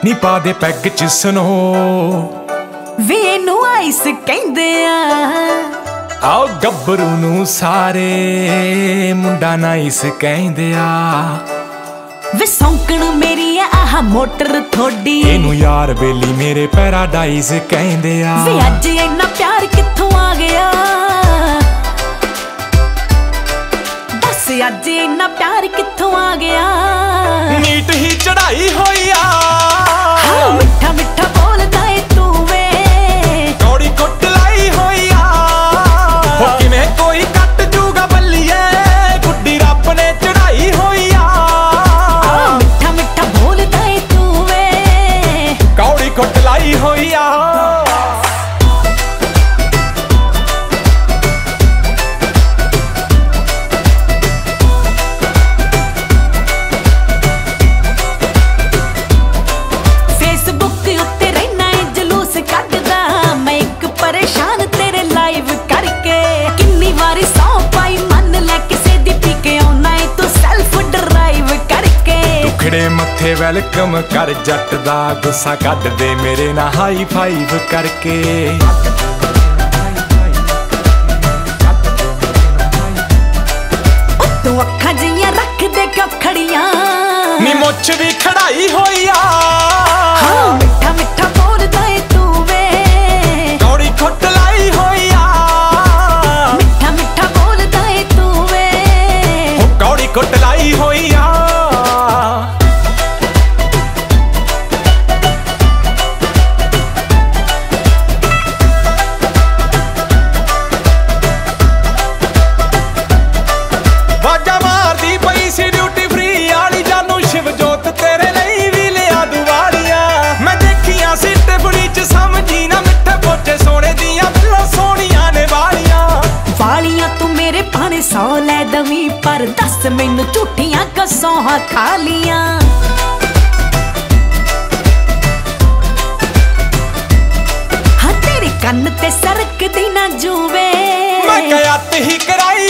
ਨੀ ਪਾ ਦੇ ਪੈਗ ਚ ਸਨੋ ਵੇ ਇਹਨੂੰ ਆਈਸ ਕਹਿੰਦੇ ਆ। ਆਓ ਗੱਭਰੂ ਨੂੰ ਸਾਰੇ ਮੁੰਡਾ ਨਾਈਸ ਕਹਿੰਦੇ ਆ। ਵੇ ਸੌਂਕਣ ਮੇਰੀ ਆ ਆਹ ਮੋਟਰ ਥੋਡੀ, ਇਹਨੂੰ ਯਾਰ ਬੇਲੀ ਮੇਰੇ ਪੈਰਾਡਾਈਜ਼ ਕਹਿੰਦੇ ਆ। ਵੇ ਅੱਜ ਇੰਨਾ ਪਿਆਰ ਕਿੱਥੋਂ ਆ ਗਿਆ, ਦੱਸ ਅੱਜ ਇੰਨਾ ਪਿਆਰ ਕਿੱਥੋਂ ਆ ਗਿਆ। ਨੀਟ ਹੀ ਚੜਾਈ ਹੋਈ ਆ, ਹਾਂ ਮਿੱਠਾ ਮਿੱਠਾ ਬੋਲਦਾ ਏ ਤੂੰ ਵੇ, ਕੌੜੀ ਕੁੱਟ ਲਾਈ ਹੋਈ ਆ। ਹੋ ਕਿਵੇਂ ਕੋਈ ਕੱਟ ਜੂਗਾ ਬੱਲੀਏ, ਗੁੱਡੀ ਰੱਬ ਨੇ ਚੜਾਈ ਹੋਈ ਆ। ਮਿੱਠਾ ਮਿੱਠਾ ਬੋਲਦਾ ਏ ਤੂੰ ਵੇ, ਕੌੜੀ ਕੁੱਟ ਲਾਈ ਹੋਈ ਆ। ਖੜੇ ਮੱਥੇ ਵੈਲਕਮ ਕਰ ਜੱਟ ਦਾ, ਗੁੱਸਾ ਕੱਢ ਦੇ ਮੇਰੇ ਨਾਲ ਹਾਈ ਫਾਈਵ ਕਰਕੇ। ਤੂੰ ਅੱਖਾਂ ਜਿਹੀਆਂ ਰੱਖ ਦੇ ਖੜੀਆਂ, ਨੀ ਮੁੱਛ ਵੀ ਖੜਾਈ ਹੋਈ ਆ। ਹਾਂ ਮਿੱਠਾ ਮਿੱਠਾ ਬੋਲਦਾ ਏ ਤੂੰ ਵੇ, ਕੌੜੀ ਕੁੱਟ ਲਾਈ ਹੋਈ ਆ। ਮਿੱਠਾ ਮਿੱਠਾ ਬੋਲਦਾ ਏ ਤੂੰ ਵੇ, ਉਹ ਕੌੜੀ ਕੁੱਟ ਲਾਈ ਹੋਈ ਆ। ਸੌ ਲੈ ਦਵੀਂ ਪਰ ਦੱਸ ਮੈਨੂੰ ਝੂਠੀਆਂ ਕਸੌਹਾਂ ਖਾ ਲੀਆਂ। ਹਾਂ ਤੇਰੇ ਕੰਨ ਤੇ ਸਰਕਦੀ ਨਾ ਜੂਵੇ, ਮੈਂ ਕਿਹਾ ਹੀ ਕਰਾਈ